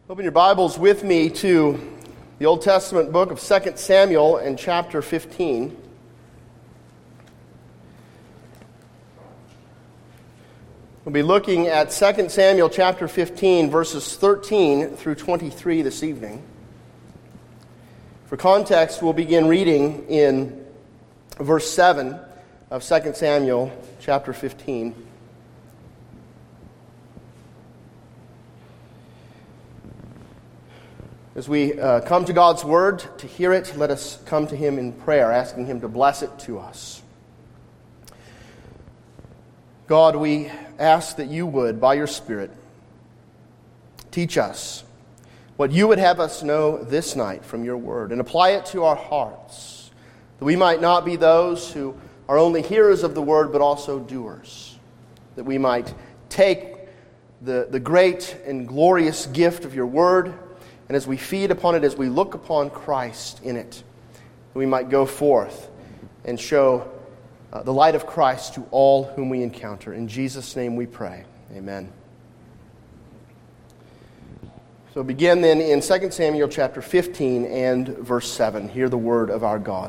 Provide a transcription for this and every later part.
Open your Bibles with me to the Old Testament book of 2 Samuel and chapter 15. We'll be looking at 2 Samuel chapter 15, verses 13 through 23 this evening. For context, we'll begin reading in verse 7 of 2 Samuel chapter 15. As we come to God's Word to hear it, let us come to Him in prayer, asking Him to bless it to us. God, we ask that You would, by Your Spirit, teach us what You would have us know this night from Your Word, and apply it to our hearts, that we might not be those who are only hearers of the Word, but also doers, that we might take the great and glorious gift of Your Word, and as we feed upon it, as we look upon Christ in it, we might go forth and show the light of Christ to all whom we encounter. In Jesus' name we pray. Amen. So begin then in 2 Samuel chapter 15 and verse 7. Hear the word of our God.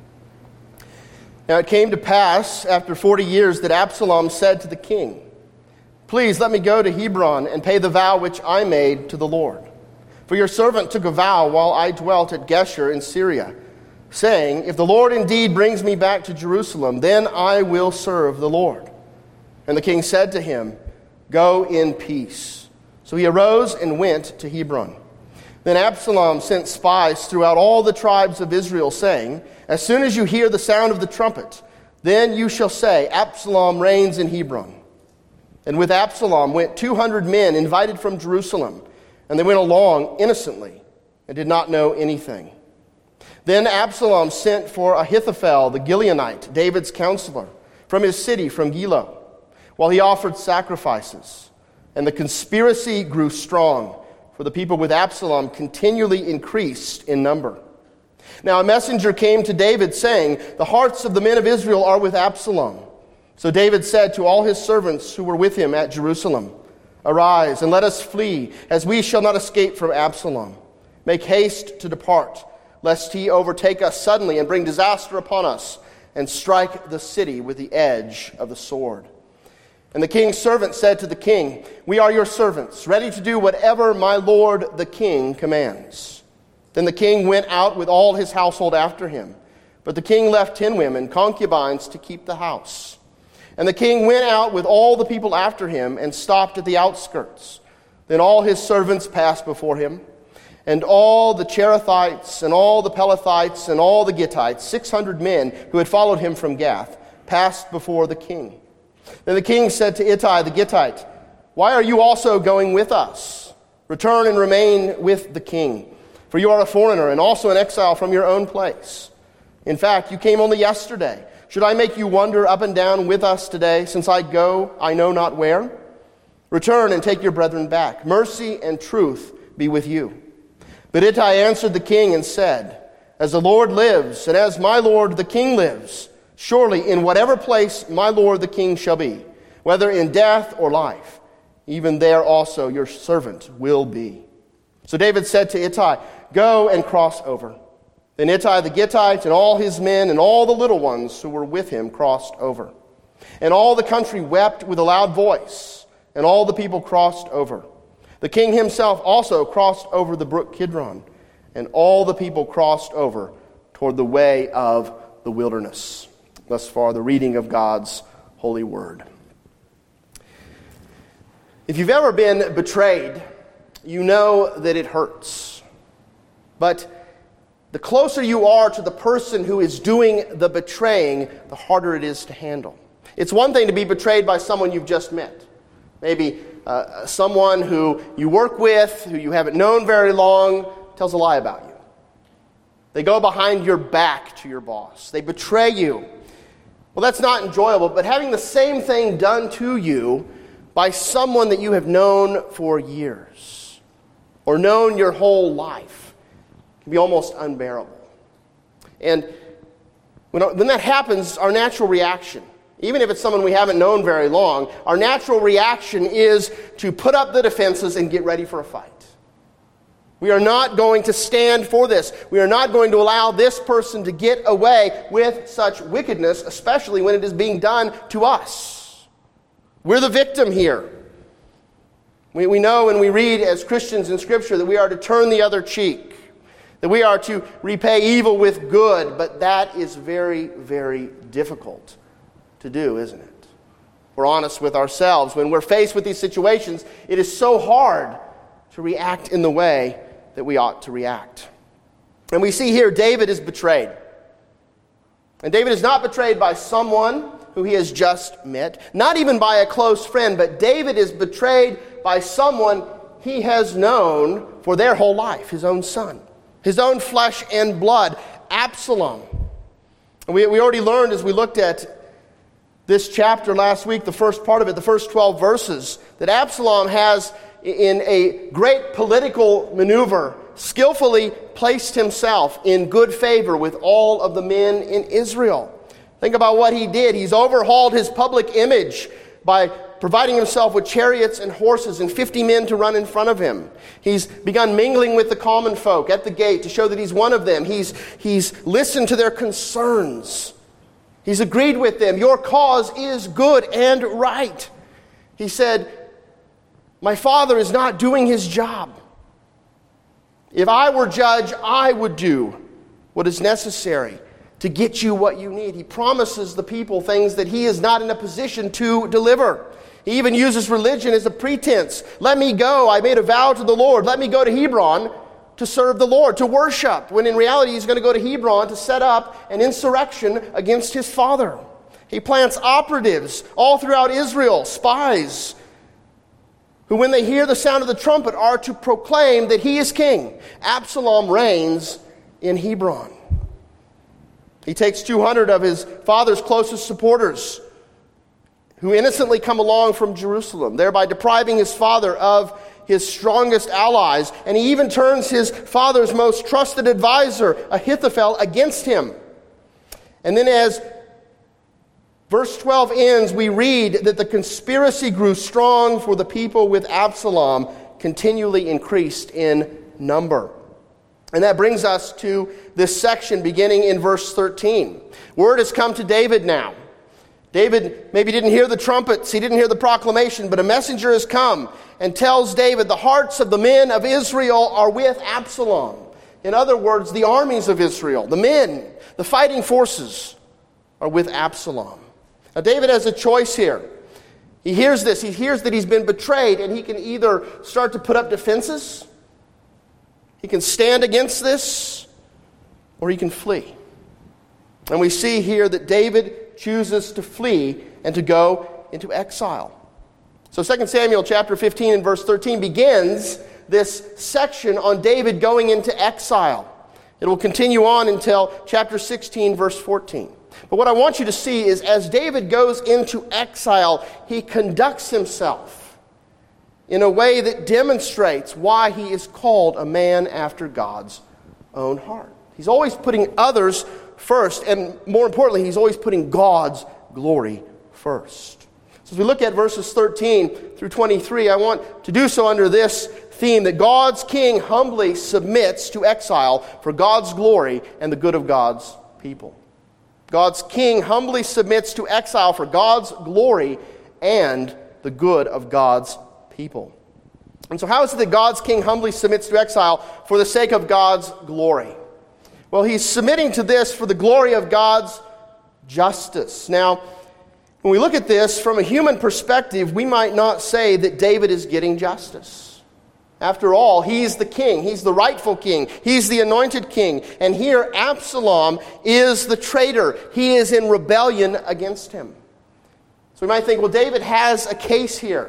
Now it came to pass after 40 years that Absalom said to the king, "Please let me go to Hebron and pay the vow which I made to the Lord. For your servant took a vow while I dwelt at Geshur in Syria, saying, 'If the Lord indeed brings me back to Jerusalem, then I will serve the Lord.' And the king said to him, 'Go in peace.' So he arose and went to Hebron. Then Absalom sent spies throughout all the tribes of Israel, saying, 'As soon as you hear the sound of the trumpet, then you shall say, Absalom reigns in Hebron.' And with Absalom went 200 men invited from Jerusalem, and they went along innocently and did not know anything. Then Absalom sent for Ahithophel the Gileonite, David's counselor, from his city, from Gilo, while he offered sacrifices. And the conspiracy grew strong, for the people with Absalom continually increased in number. Now a messenger came to David, saying, 'The hearts of the men of Israel are with Absalom.' So David said to all his servants who were with him at Jerusalem, 'Arise, and let us flee, as we shall not escape from Absalom. Make haste to depart, lest he overtake us suddenly and bring disaster upon us, and strike the city with the edge of the sword.' And the king's servant said to the king, 'We are your servants, ready to do whatever my lord the king commands.' Then the king went out with all his household after him. But the king left 10 women, concubines, to keep the house. And the king went out with all the people after him and stopped at the outskirts. Then all his servants passed before him, and all the Cherethites and all the Pelethites and all the Gittites, 600 men who had followed him from Gath, passed before the king. Then the king said to Ittai the Gittite, 'Why are you also going with us? Return and remain with the king, for you are a foreigner and also an exile from your own place. In fact, you came only yesterday. Should I make you wander up and down with us today, since I go I know not where? Return and take your brethren back. Mercy and truth be with you.' But Ittai answered the king and said, 'As the Lord lives, and as my lord the king lives, surely in whatever place my lord the king shall be, whether in death or life, even there also your servant will be.' So David said to Ittai, 'Go and cross over.' Then Ittai the Gittite and all his men and all the little ones who were with him crossed over. And all the country wept with a loud voice, and all the people crossed over. The king himself also crossed over the brook Kidron, and all the people crossed over toward the way of the wilderness." Thus far, the reading of God's holy word. If you've ever been betrayed, you know that it hurts. But the closer you are to the person who is doing the betraying, the harder it is to handle. It's one thing to be betrayed by someone you've just met. Maybe someone who you work with, who you haven't known very long, tells a lie about you. They go behind your back to your boss. They betray you. Well, that's not enjoyable, but having the same thing done to you by someone that you have known for years or known your whole life can be almost unbearable. And when that happens, our natural reaction, even if it's someone we haven't known very long, our natural reaction is to put up the defenses and get ready for a fight. We are not going to stand for this. We are not going to allow this person to get away with such wickedness, especially when it is being done to us. We're the victim here. We know and we read as Christians in Scripture that we are to turn the other cheek, that we are to repay evil with good, but that is very, very difficult to do, isn't it? We're honest with ourselves. When we're faced with these situations, it is so hard to react in the way that we ought to react. And we see here David is betrayed. And David is not betrayed by someone who he has just met, not even by a close friend, but David is betrayed by someone he has known for their whole life, his own son, his own flesh and blood, Absalom. And we already learned as we looked at this chapter last week, the first part of it, the first 12 verses, that Absalom has, in a great political maneuver, skillfully placed himself in good favor with all of the men in Israel. Think about what he did. He's overhauled his public image by providing himself with chariots and horses and 50 men to run in front of him. He's begun mingling with the common folk at the gate to show that he's one of them. He's listened to their concerns. He's agreed with them. Your cause is good and right. He said, my father is not doing his job. If I were judge, I would do what is necessary to get you what you need. He promises the people things that he is not in a position to deliver. He even uses religion as a pretense. Let me go. I made a vow to the Lord. Let me go to Hebron to serve the Lord, to worship, when in reality he's going to go to Hebron to set up an insurrection against his father. He plants operatives all throughout Israel, spies, who when they hear the sound of the trumpet are to proclaim that he is king. Absalom reigns in Hebron. He takes 200 of his father's closest supporters who innocently come along from Jerusalem, thereby depriving his father of his strongest allies. And he even turns his father's most trusted advisor, Ahithophel, against him. And then as verse 12 ends, we read that the conspiracy grew strong, for the people with Absalom continually increased in number. And that brings us to this section beginning in verse 13. Word has come to David now. David maybe didn't hear the trumpets, he didn't hear the proclamation, but a messenger has come and tells David, the hearts of the men of Israel are with Absalom. In other words, the armies of Israel, the men, the fighting forces are with Absalom. Now David has a choice here. He hears this, he hears that he's been betrayed, and he can either start to put up defenses, he can stand against this, or he can flee. And we see here that David chooses to flee and to go into exile. So 2 Samuel chapter 15 and verse 13 begins this section on David going into exile. It will continue on until chapter 16, verse 14. But what I want you to see is as David goes into exile, he conducts himself in a way that demonstrates why he is called a man after God's own heart. He's always putting others first, and more importantly, he's always putting God's glory first. So as we look at verses 13 through 23, I want to do so under this theme, that God's king humbly submits to exile for God's glory and the good of God's people. God's king humbly submits to exile for God's glory and the good of God's people. And so how is it that God's king humbly submits to exile for the sake of God's glory? Well, he's submitting to this for the glory of God's justice. Now, when we look at this from a human perspective, we might not say that David is getting justice. After all, he's the king. He's the rightful king. He's the anointed king. And here, Absalom is the traitor. He is in rebellion against him. So we might think, well, David has a case here,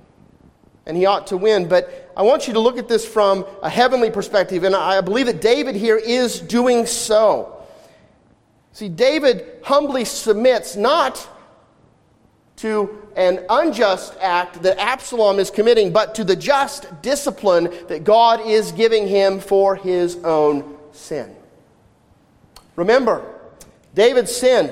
and he ought to win. But I want you to look at this from a heavenly perspective, and I believe that David here is doing so. See, David humbly submits not to an unjust act that Absalom is committing, but to the just discipline that God is giving him for his own sin. Remember, David sinned,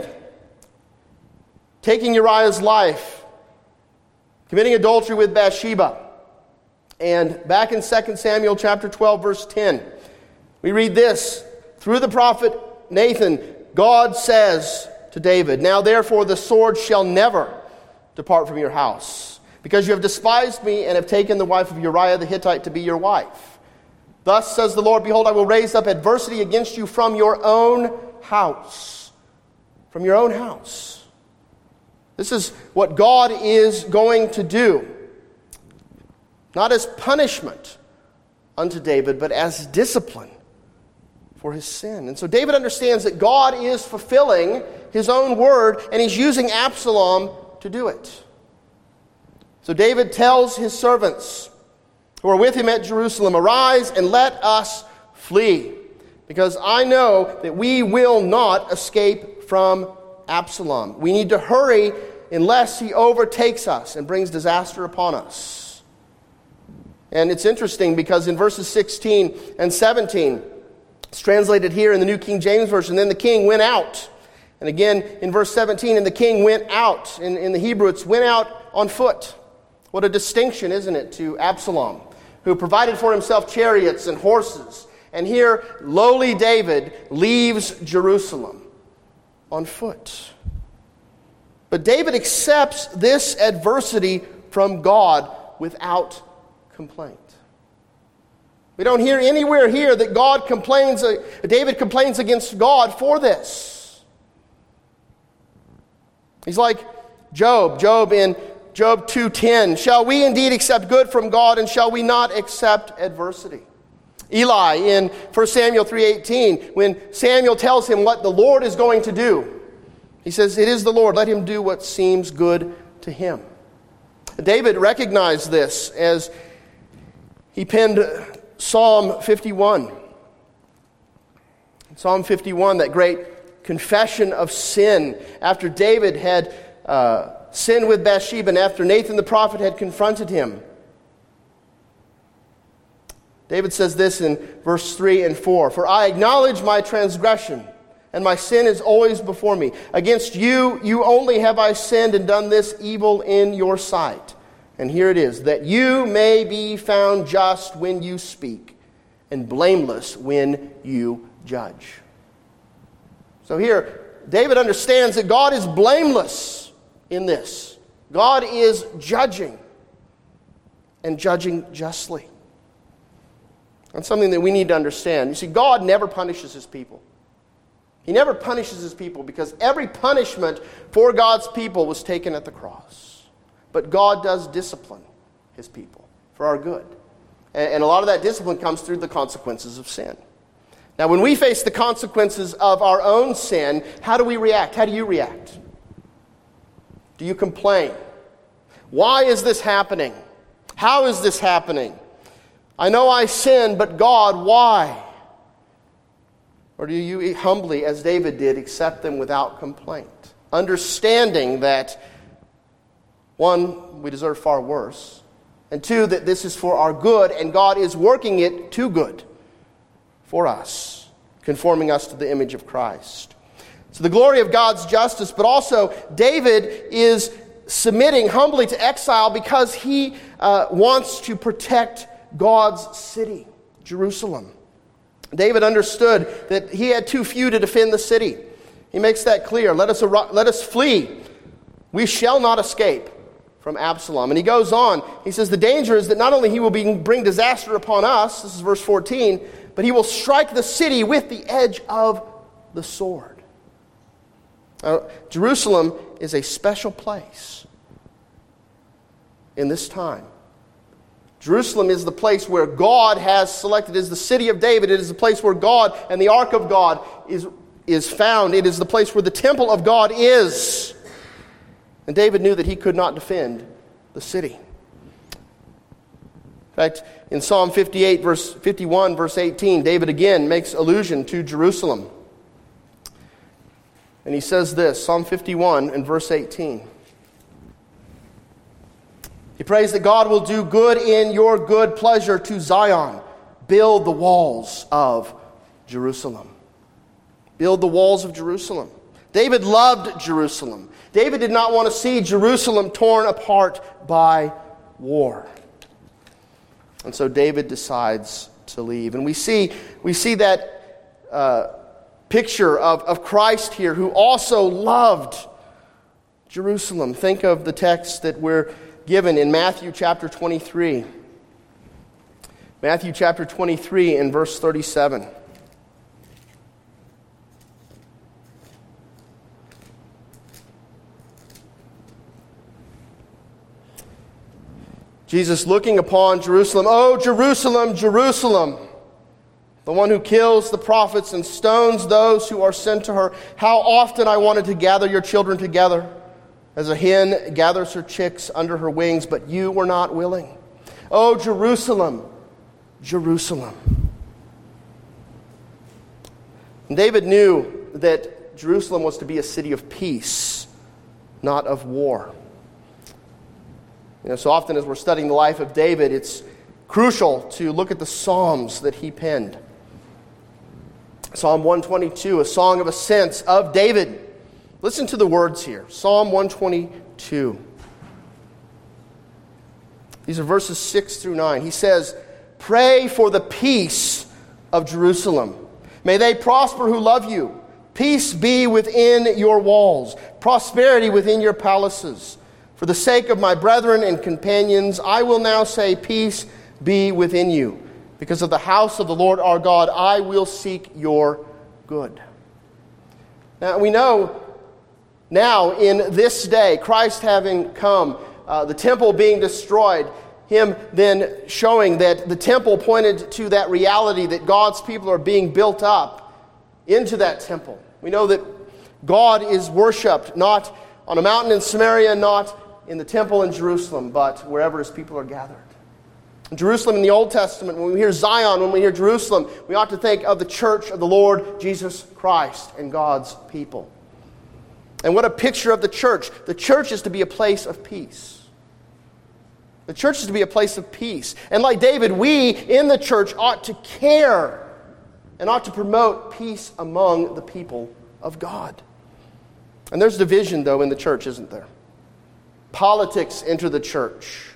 taking Uriah's life, committing adultery with Bathsheba. And back in 2 Samuel chapter 12, verse 10, we read this. Through the prophet Nathan, God says to David, "Now therefore the sword shall never depart from your house, because you have despised me and have taken the wife of Uriah the Hittite to be your wife. Thus says the Lord, behold, I will raise up adversity against you from your own house." From your own house. This is what God is going to do. Not as punishment unto David, but as discipline for his sin. And so David understands that God is fulfilling his own word, and he's using Absalom to do it. So David tells his servants who are with him at Jerusalem, "Arise and let us flee, because I know that we will not escape from Absalom. We need to hurry unless he overtakes us and brings disaster upon us." And it's interesting because in verses 16 and 17, it's translated here in the New King James Version, "Then the king went out." And again in verse 17, "And the king went out." In the Hebrew, it's "went out on foot." What a distinction, isn't it, to Absalom, who provided for himself chariots and horses. And here, lowly David leaves Jerusalem on foot. But David accepts this adversity from God without complaint. We don't hear anywhere here that David complains against God for this. He's like Job in Job 2:10. "Shall we indeed accept good from God, and shall we not accept adversity?" Eli in 1 Samuel 3:18, when Samuel tells him what the Lord is going to do, he says, "It is the Lord, let him do what seems good to him." David recognized this as he penned Psalm 51. Psalm 51, that great confession of sin, after David had sinned with Bathsheba and after Nathan the prophet had confronted him. David says this in verse 3 and 4, "For I acknowledge my transgression, and my sin is always before me. Against you, you only have I sinned and done this evil in your sight." And here it is, "that you may be found just when you speak, and blameless when you judge." So here, David understands that God is blameless in this. God is judging, and judging justly. That's something that we need to understand. You see, God never punishes his people. He never punishes his people because every punishment for God's people was taken at the cross. But God does discipline his people for our good. And a lot of that discipline comes through the consequences of sin. Now, when we face the consequences of our own sin, how do we react? How do you react? Do you complain? Why is this happening? How is this happening? I know I sinned, but God, why? Or do you humbly, as David did, accept them without complaint? Understanding that, one, we deserve far worse, and two, that this is for our good, and God is working it to good for us, conforming us to the image of Christ. So the glory of God's justice, but also David is submitting humbly to exile because he wants to protect God's city, Jerusalem. David understood that he had too few to defend the city. He makes that clear. Let us flee. We shall not escape from Absalom. And he goes on. He says the danger is that not only he will bring disaster upon us, this is verse 14, but he will strike the city with the edge of the sword. Jerusalem is a special place in this time. Jerusalem is the place where God has selected. It is the city of David. It is the place where God and the ark of God is found. It is the place where the temple of God is. And David knew that he could not defend the city. In fact, in Psalm 51, verse 18, David again makes allusion to Jerusalem. And he says this, Psalm 51 and verse 18. He prays that God will do good in your good pleasure to Zion. Build the walls of Jerusalem. Build the walls of Jerusalem. David loved Jerusalem. David did not want to see Jerusalem torn apart by war. And so David decides to leave. And we see that picture of Christ here, who also loved Jerusalem. Think of the text that we're given in Matthew chapter 23. Matthew chapter 23 and verse 37. Jesus looking upon Jerusalem. "Oh, Jerusalem, Jerusalem, the one who kills the prophets and stones those who are sent to her. How often I wanted to gather your children together, as a hen gathers her chicks under her wings, but you were not willing. Oh, Jerusalem, Jerusalem." And David knew that Jerusalem was to be a city of peace, not of war. So often as we're studying the life of David, it's crucial to look at the Psalms that he penned. Psalm 122, a song of ascents of David. Listen to the words here. Psalm 122. These are verses 6 through 9. He says, "Pray for the peace of Jerusalem. May they prosper who love you. Peace be within your walls, prosperity within your palaces. For the sake of my brethren and companions, I will now say, peace be within you. Because of the house of the Lord our God, I will seek your good." Now we know now in this day, Christ having come, the temple being destroyed, him then showing that the temple pointed to that reality that God's people are being built up into that temple. We know that God is worshipped not on a mountain in Samaria, not in the temple in Jerusalem, but wherever his people are gathered. In Jerusalem in the Old Testament, when we hear Zion, when we hear Jerusalem, we ought to think of the church of the Lord Jesus Christ and God's people. And what a picture of the church. The church is to be a place of peace. The church is to be a place of peace. And like David, we in the church ought to care and ought to promote peace among the people of God. And there's division, though, in the church, isn't there? Politics enter the church.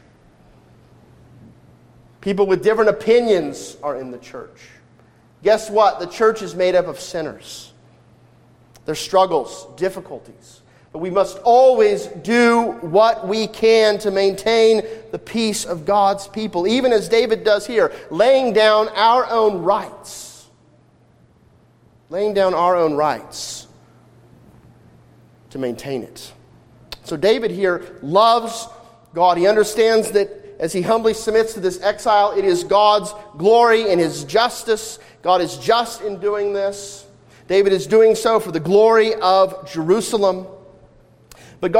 People with different opinions are in the church. Guess what? The church is made up of sinners. There's struggles, difficulties. But we must always do what we can to maintain the peace of God's people, even as David does here, laying down our own rights. Laying down our own rights to maintain it. So David here loves God. He understands that as he humbly submits to this exile, it is God's glory and his justice. God is just in doing this. David is doing so for the glory of Jerusalem. But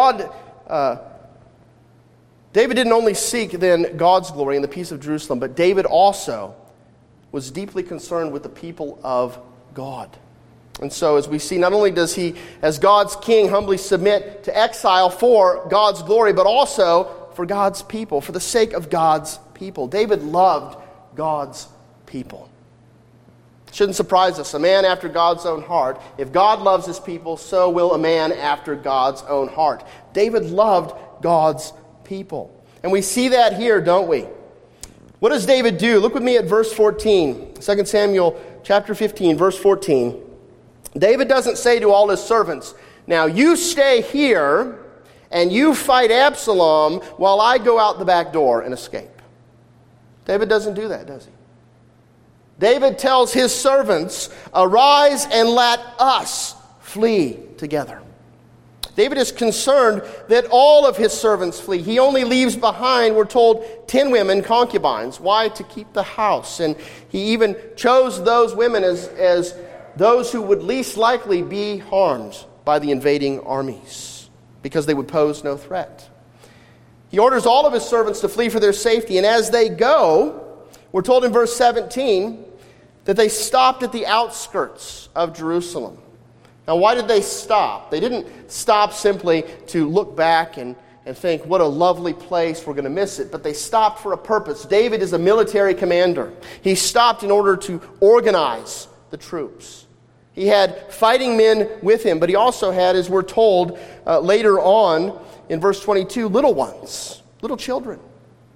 David didn't only seek then God's glory and the peace of Jerusalem, but David also was deeply concerned with the people of God. And so as we see, not only does he, as God's king, humbly submit to exile for God's glory, but also for God's people, for the sake of God's people. David loved God's people. Shouldn't surprise us. A man after God's own heart. If God loves his people, so will a man after God's own heart. David loved God's people. And we see that here, don't we? What does David do? Look with me at verse 14. 2 Samuel chapter 15, verse 14. David doesn't say to all his servants, "Now you stay here and you fight Absalom while I go out the back door and escape." David doesn't do that, does he? David tells his servants, "Arise and let us flee together." David is concerned that all of his servants flee. He only leaves behind, we're told, 10 women, concubines. Why? To keep the house. And he even chose those women as those who would least likely be harmed by the invading armies, because they would pose no threat. He orders all of his servants to flee for their safety, and as they go, we're told in verse 17 that they stopped at the outskirts of Jerusalem. Now, why did they stop? They didn't stop simply to look back and think, what a lovely place, we're going to miss it. But they stopped for a purpose. David is a military commander. He stopped in order to organize the troops. He had fighting men with him, but he also had, as we're told later on in verse 22, little ones, little children.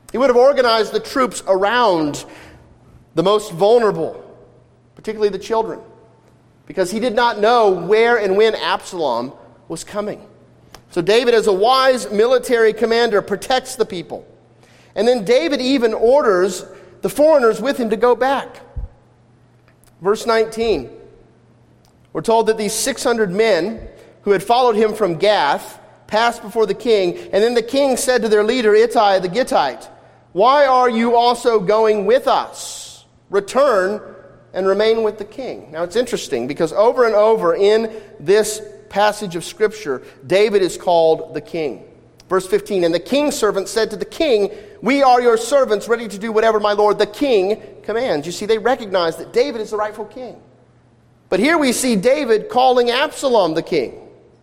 He would have organized the troops around the most vulnerable, particularly the children, because he did not know where and when Absalom was coming. So David, as a wise military commander, protects the people. And then David even orders the foreigners with him to go back. Verse 19, we're told that these 600 men who had followed him from Gath passed before the king, and then the king said to their leader Ittai the Gittite, "Why are you also going with us? Return and remain with the king." Now it's interesting because over and over in this passage of Scripture, David is called the king. Verse 15, "And the king's servant said to the king, 'We are your servants, ready to do whatever my lord the king commands.'" You see, they recognize that David is the rightful king. But here we see David calling Absalom the king.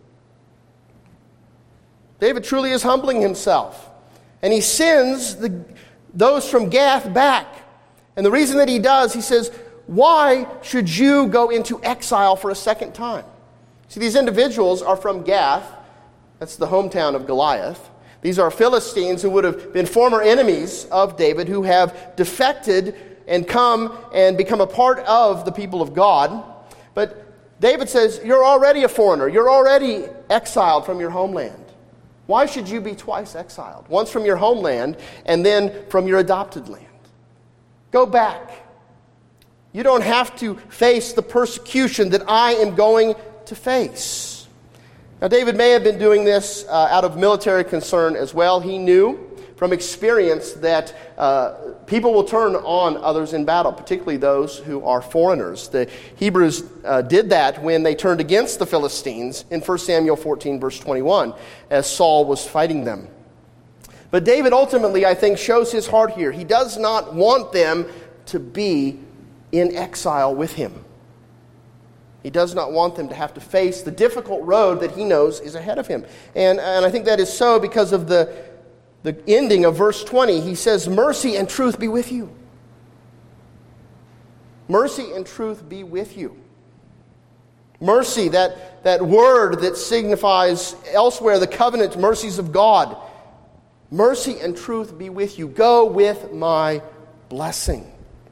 David truly is humbling himself. And he sends those from Gath back. And the reason that he does, he says, "Why should you go into exile for a second time?" See, these individuals are from Gath. That's the hometown of Goliath. These are Philistines who would have been former enemies of David, who have defected and come and become a part of the people of God. But David says, you're already a foreigner. You're already exiled from your homeland. Why should you be twice exiled? Once from your homeland and then from your adopted land. Go back. You don't have to face the persecution that I am going to face. Now, David may have been doing this out of military concern as well. He knew from experience that people will turn on others in battle, particularly those who are foreigners. The Hebrews did that when they turned against the Philistines in 1 Samuel 14, verse 21, as Saul was fighting them. But David ultimately, I think, shows his heart here. He does not want them to be in exile with him. He does not want them to have to face the difficult road that he knows is ahead of him. And I think that is so because of the ending of verse 20. He says, "Mercy and truth be with you." Mercy and truth be with you. Mercy, that word that signifies elsewhere the covenant mercies of God. Mercy and truth be with you. Go with my blessing.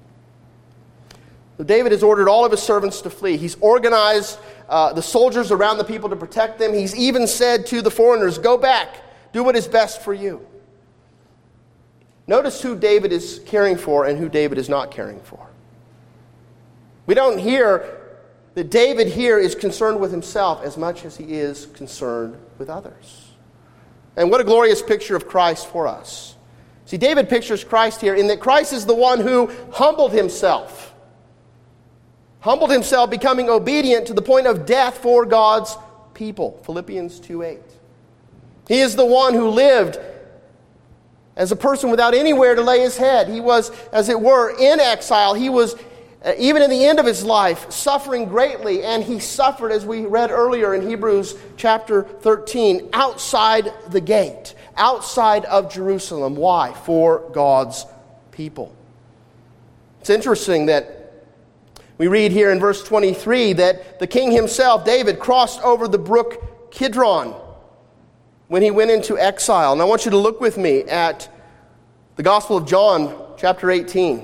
So David has ordered all of his servants to flee. He's organized the soldiers around the people to protect them. He's even said to the foreigners, "Go back. Do what is best for you." Notice who David is caring for and who David is not caring for. We don't hear that David here is concerned with himself as much as he is concerned with others. And what a glorious picture of Christ for us. See, David pictures Christ here in that Christ is the one who humbled himself. Humbled himself, becoming obedient to the point of death for God's people. Philippians 2:8. He is the one who lived as a person without anywhere to lay his head. He was, as it were, in exile. He was, even in the end of his life, suffering greatly. And he suffered, as we read earlier in Hebrews chapter 13, outside the gate, outside of Jerusalem. Why? For God's people. It's interesting that we read here in verse 23 that the king himself, David, crossed over the brook Kidron when he went into exile. And I want you to look with me at the Gospel of John, chapter 18.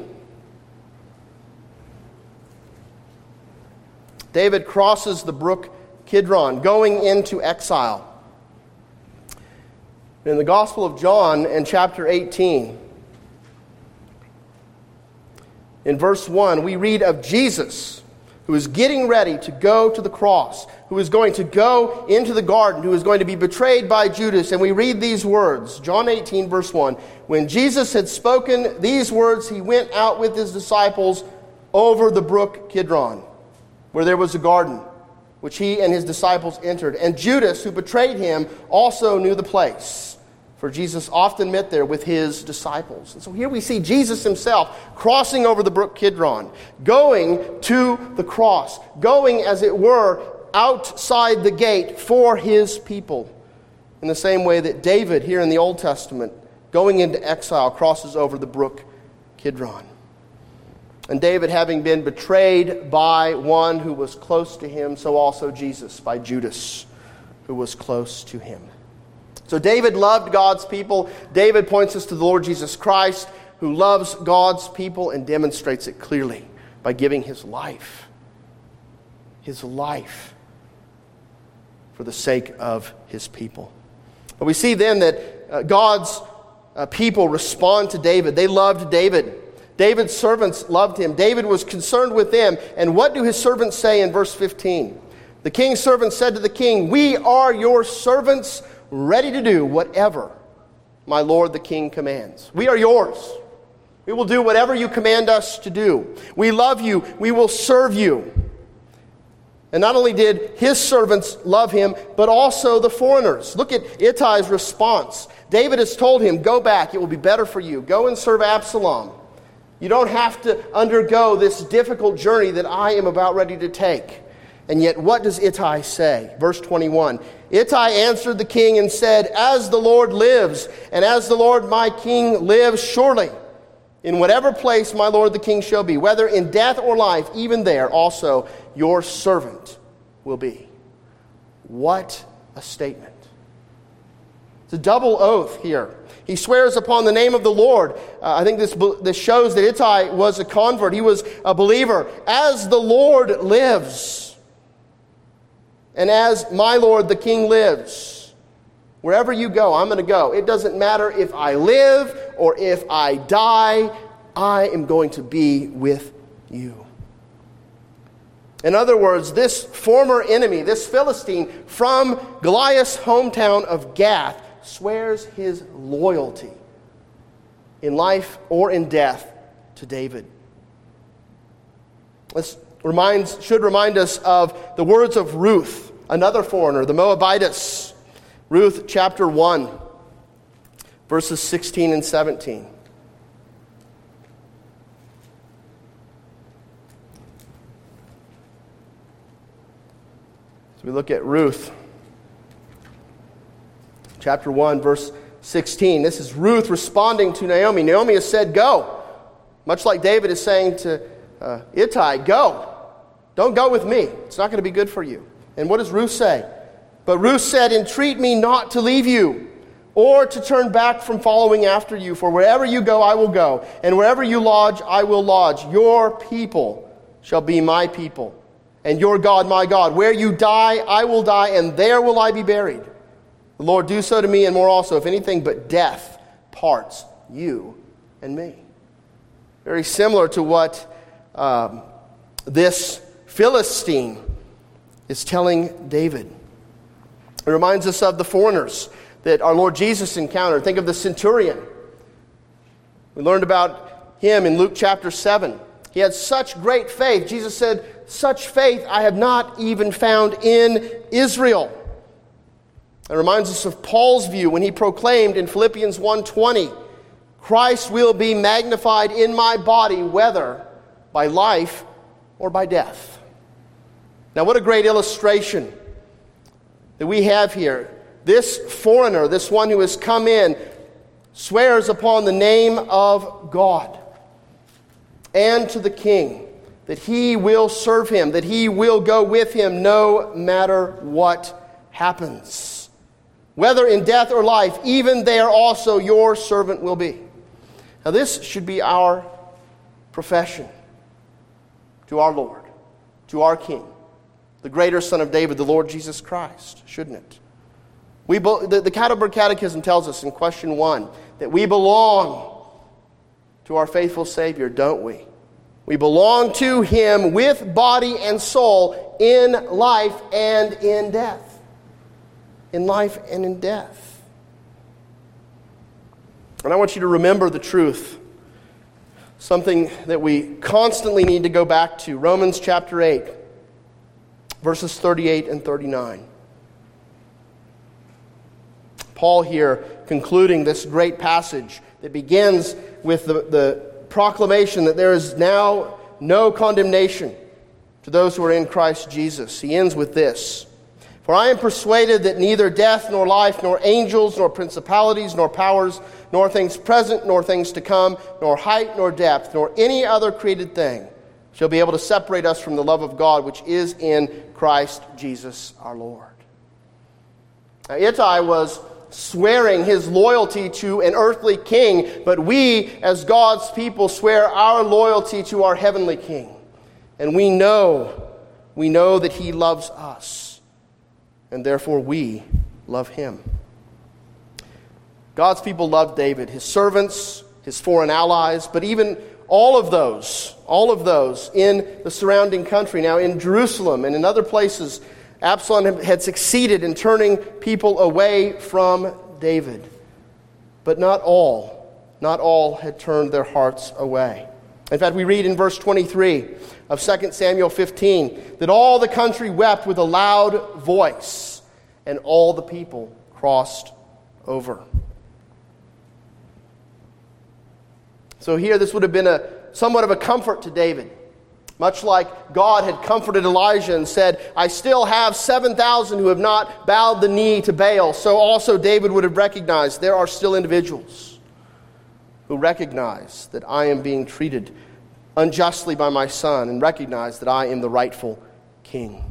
David crosses the brook Kidron, going into exile. In the Gospel of John, in chapter 18, in verse 1, we read of Jesus, who is getting ready to go to the cross, who is going to go into the garden, who is going to be betrayed by Judas. And we read these words, John 18, verse 1. When Jesus had spoken these words, he went out with his disciples over the brook Kidron, where there was a garden, which he and his disciples entered. And Judas, who betrayed him, also knew the place, for Jesus often met there with his disciples. And so here we see Jesus himself crossing over the brook Kidron, going to the cross, going, as it were, outside the gate for his people. In the same way that David, here in the Old Testament, going into exile, crosses over the brook Kidron. And David, having been betrayed by one who was close to him, so also Jesus by Judas, who was close to him. So David loved God's people. David points us to the Lord Jesus Christ, who loves God's people and demonstrates it clearly by giving his life for the sake of his people. But we see then that God's people respond to David. They loved David. David's servants loved him. David was concerned with them. And what do his servants say in verse 15? The king's servants said to the king, "We are your servants, ready to do whatever my lord the king commands." We are yours. We will do whatever you command us to do. We love you. We will serve you. And not only did his servants love him, but also the foreigners. Look at Ittai's response. David has told him, "Go back. It will be better for you. Go and serve Absalom. You don't have to undergo this difficult journey that I am about ready to take." And yet, what does Ittai say? Verse 21. Ittai answered the king and said, "As the Lord lives, and as the Lord my king lives, surely, in whatever place my lord the king shall be, whether in death or life, even there also your servant will be." What a statement. It's a double oath here. He swears upon the name of the Lord. I think this shows that Ittai was a convert. He was a believer. As the Lord lives, and as my lord the king lives, wherever you go, I'm going to go. It doesn't matter if I live or if I die, I am going to be with you. In other words, this former enemy, this Philistine from Goliath's hometown of Gath, swears his loyalty in life or in death to David. This should remind us of the words of Ruth, another foreigner, the Moabitess. Ruth chapter 1, verses 16 and 17. So we look at Ruth chapter 1, verse 16. This is Ruth responding to Naomi. Naomi has said, "Go." Much like David is saying to Ittai, "Go. Don't go with me. It's not going to be good for you." And what does Ruth say? But Ruth said, "Entreat me not to leave you, or to turn back from following after you. For wherever you go, I will go, and wherever you lodge, I will lodge. Your people shall be my people, and your God my God. Where you die, I will die, and there will I be buried. The Lord do so to me and more also, if anything but death parts you and me." Very similar to what this Philistine is telling David. It reminds us of the foreigners that our Lord Jesus encountered. Think of the centurion. We learned about him in Luke chapter 7. He had such great faith. Jesus said, "Such faith I have not even found in Israel." It reminds us of Paul's view when he proclaimed in Philippians 1:20, "Christ will be magnified in my body, whether by life or by death." Now, what a great illustration that we have here. This foreigner, this one who has come in, swears upon the name of God and to the king that he will serve him, that he will go with him no matter what happens. Whether in death or life, even there also your servant will be. Now this should be our profession to our Lord, to our King, the greater Son of David, the Lord Jesus Christ, shouldn't it? The Heidelberg Catechism tells us in question 1 that we belong to our faithful Savior, don't we? We belong to him with body and soul in life and in death. In life and in death. And I want you to remember the truth. Something that we constantly need to go back to. Romans chapter 8, verses 38 and 39. Paul here concluding this great passage that begins with the proclamation that there is now no condemnation to those who are in Christ Jesus. He ends with this: "For I am persuaded that neither death, nor life, nor angels, nor principalities, nor powers, nor things present, nor things to come, nor height, nor depth, nor any other created thing shall be able to separate us from the love of God which is in Christ Jesus our Lord." Now, Ittai was swearing his loyalty to an earthly king, but we, as God's people, swear our loyalty to our heavenly King. And we know that he loves us, and therefore we love him. God's people loved David, his servants, his foreign allies, but even all of those in the surrounding country. Now in Jerusalem and in other places, Absalom had succeeded in turning people away from David. But not all had turned their hearts away. In fact, we read in verse 23 of 2 Samuel 15 that all the country wept with a loud voice, and all the people crossed over. So here, this would have been somewhat of a comfort to David. Much like God had comforted Elijah and said, I still have 7,000 who have not bowed the knee to Baal. So also David would have recognized there are still individuals who recognize that I am being treated unjustly by my son and recognize that I am the rightful king.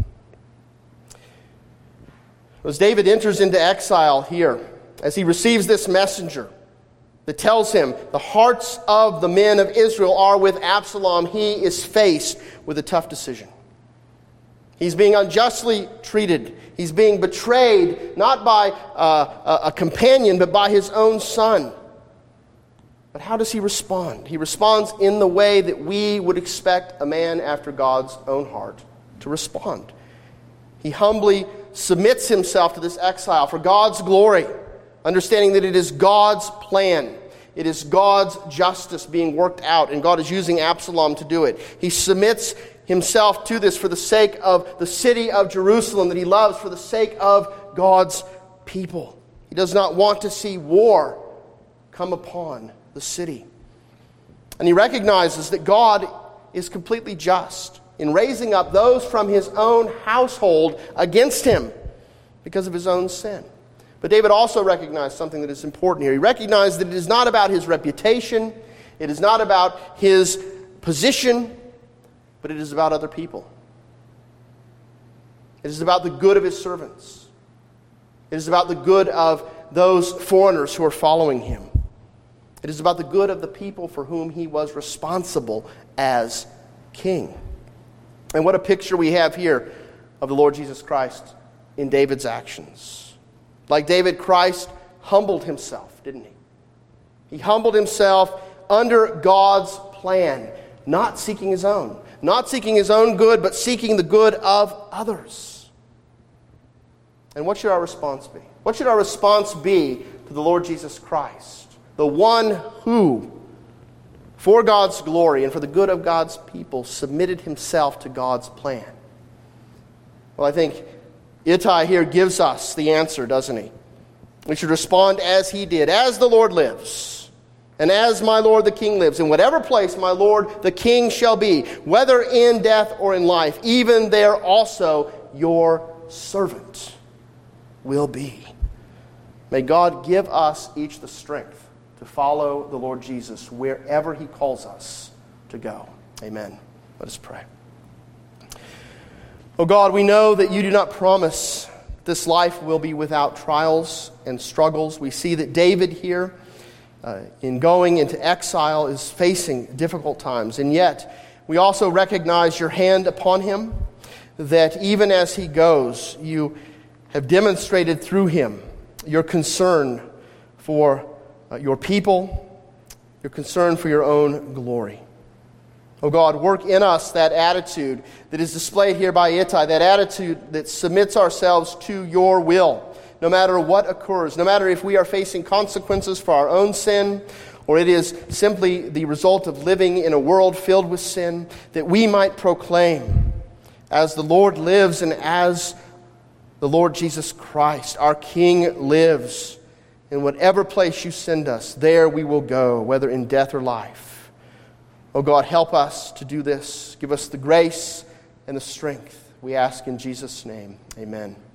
As David enters into exile here, as he receives this messenger that tells him the hearts of the men of Israel are with Absalom, he is faced with a tough decision. He's being unjustly treated. He's being betrayed, not by a companion, but by his own son. But how does he respond? He responds in the way that we would expect a man after God's own heart to respond. He humbly submits himself to this exile for God's glory, understanding that it is God's plan. It is God's justice being worked out, and God is using Absalom to do it. He submits himself to this for the sake of the city of Jerusalem that he loves, for the sake of God's people. He does not want to see war come upon the city. And he recognizes that God is completely just in raising up those from his own household against him because of his own sin. But David also recognized something that is important here. He recognized that it is not about his reputation, it is not about his position, but it is about other people. It is about the good of his servants. It is about the good of those foreigners who are following him. It is about the good of the people for whom he was responsible as king. And what a picture we have here of the Lord Jesus Christ in David's actions. Like David, Christ humbled himself, didn't he? He humbled himself under God's plan, not seeking his own. Not seeking his own good, but seeking the good of others. And what should our response be? What should our response be to the Lord Jesus Christ? The one who, for God's glory and for the good of God's people, submitted himself to God's plan. Well, I think Ittai here gives us the answer, doesn't he? We should respond as he did. As the Lord lives, and as my Lord the King lives, in whatever place my Lord the King shall be, whether in death or in life, even there also your servant will be. May God give us each the strength to follow the Lord Jesus wherever he calls us to go. Amen. Let us pray. Oh God, we know that you do not promise this life will be without trials and struggles. We see that David here, in going into exile, is facing difficult times. And yet, we also recognize your hand upon him, that even as he goes, you have demonstrated through him your concern for your people, your concern for your own glory. Oh God, work in us that attitude that is displayed here by Ittai, that attitude that submits ourselves to your will, no matter what occurs, no matter if we are facing consequences for our own sin, or it is simply the result of living in a world filled with sin, that we might proclaim, as the Lord lives and as the Lord Jesus Christ, our King, lives, in whatever place you send us, there we will go, whether in death or life. Oh God, help us to do this. Give us the grace and the strength. We ask in Jesus' name. Amen.